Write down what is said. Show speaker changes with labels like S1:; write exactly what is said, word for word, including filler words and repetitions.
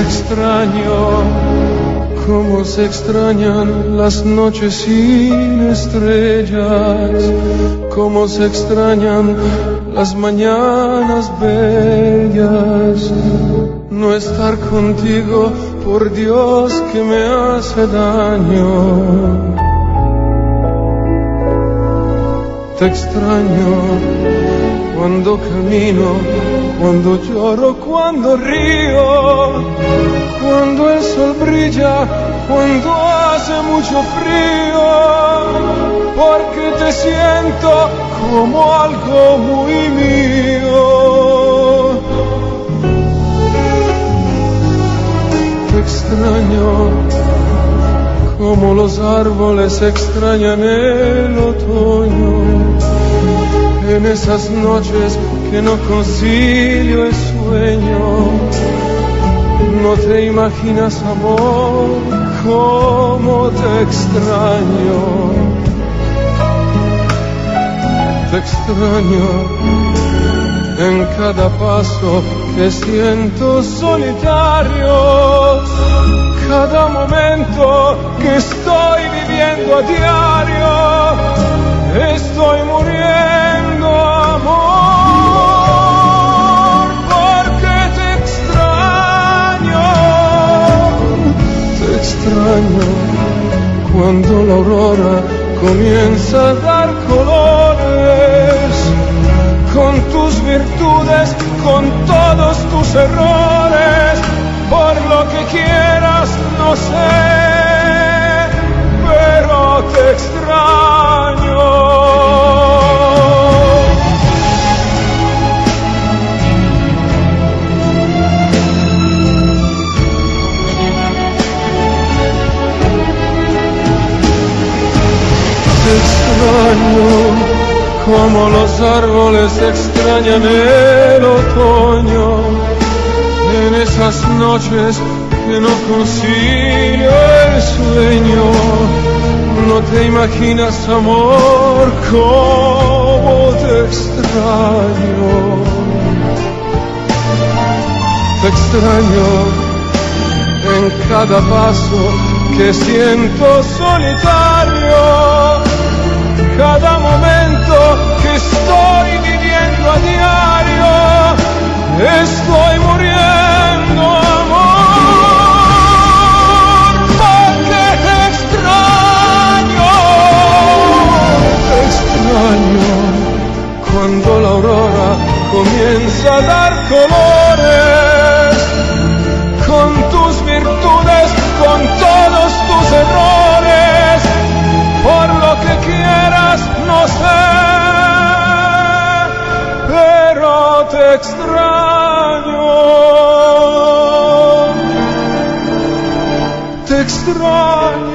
S1: extraño, cómo se extrañan las noches sin estrellas, cómo se extrañan las mañanas bellas. No estar contigo, por Dios que me hace daño. Te extraño cuando camino, cuando lloro, cuando río, cuando el sol brilla, cuando hace mucho frío, porque te siento como algo muy mío. Te extraño como los árboles extrañan el otoño. En esas noches que no concilio el sueño, no te imaginas, amor, cómo te extraño. Te extraño en cada paso que siento solitario, cada momento que estoy viviendo a diario. Estoy muriendo, amor, porque te extraño. Te extraño cuando la aurora comienza a dar colores, con tus virtudes, con todos tus errores. Por lo que quieras, no sé, pero te extraño. Te extraño como los árboles extrañan el otoño. En esas noches que no concilio el sueño, no te imaginas, amor, cómo te extraño. Te extraño en cada paso que siento solitario, cada momento que estoy viviendo a diario. Estoy muriendo, amor, porque te extraño. Te extraño cuando la aurora comienza a dar colores, con tus virtudes, con todos tus errores. Por lo que quieras, no sé, pero te extraño. Te extraño.